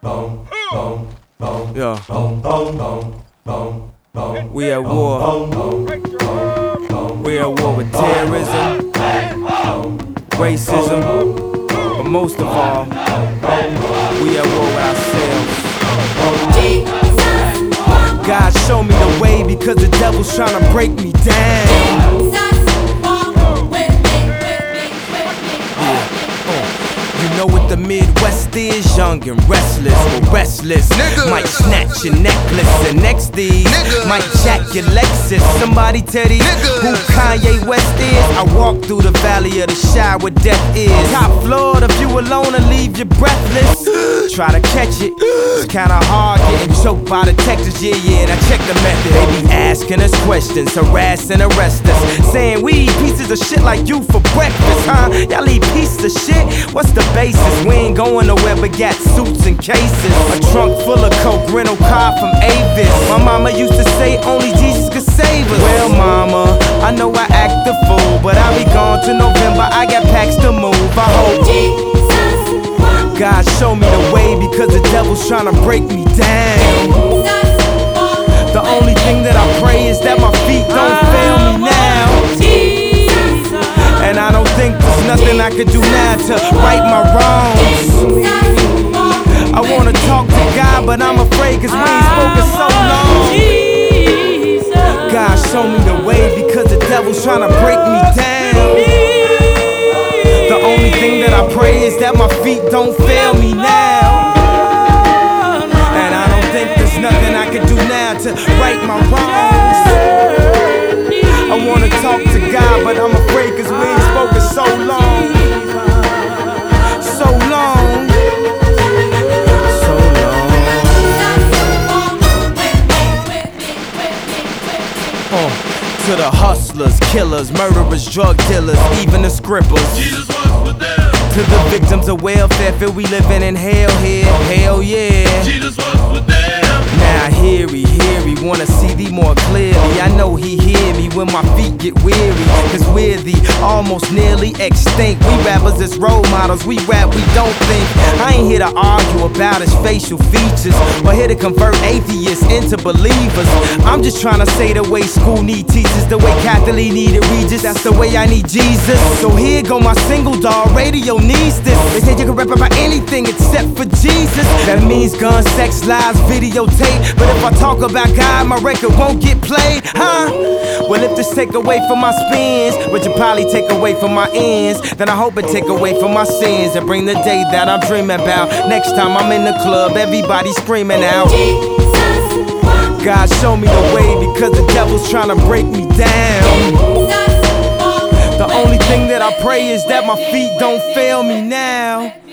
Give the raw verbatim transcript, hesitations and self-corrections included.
Yeah. We at war. We at war with terrorism, racism, but most of all, we at war with ourselves. God show me the way because the devil's trying to break me down. You know what the Midwest is, young and restless, but restless. Nigga. Might snatch your necklace, and next these Nigga. Might jack your Lexus. Somebody tell these Nigga. Who Kanye West is. I walk through the valley of the shadow where death is. Top floor, the view alone will leave you breathless. Try to catch it, it's kinda hard getting choked by the Texas, yeah, yeah, and I check the method. They be asking us questions, harassing, arrest us, saying we eat pieces of shit like you for breakfast, huh? Y'all eat pieces of shit? What's the basis? We ain't going nowhere but got suits and cases. A trunk full of coke, rental car from Avis. My mama used to say only Jesus could save us. Well, mama, I know I act the fool, but I'll be gone to November, I got packs to move. I hope God show me the way because the devil's trying to break me down. The only thing that I pray is that my feet don't fail me now. And I don't think there's nothing I could do now to right my wrongs. I wanna talk to God, but I'm afraid cause we ain't spoken so long. God show me the way because the devil's trying to break me down. The only thing that I pray is that my feet don't fail me now. And I don't think there's nothing I can do now to right my wrongs. I wanna talk to God, but I'm afraid cause we ain't spoken so long. So long. So long. Uh, to the hustlers, killers, murderers, drug dealers, even the scribblers. Jesus was with them. To the victims of welfare, feel we living in hell here. Hell yeah. Jesus was with them. Now hear he, hear he, wanna see thee more clearly. I know he hear me when my feet get weary. Cause we're the almost nearly extinct. We rappers as role models, we rap, we don't think. I ain't here to argue about his facial features, or here to convert atheists into believers. I'm just trying to say the way school need teachers, the way Catholic needed Regis, that's the way I need Jesus. So here go my single, dog, radio needs this. They say you can rap about anything except for Jesus. That means guns, sex, lies, videotape. But if I talk about God, my record won't get played, huh? Well, if this take away from my spins, which will probably take away from my ends, then I hope it take away from my sins and bring the day that I'm dreaming about. Next time I'm in the club, everybody screaming out. God show me the way because the devil's trying to break me down. The only thing that I pray is that my feet don't fail me now.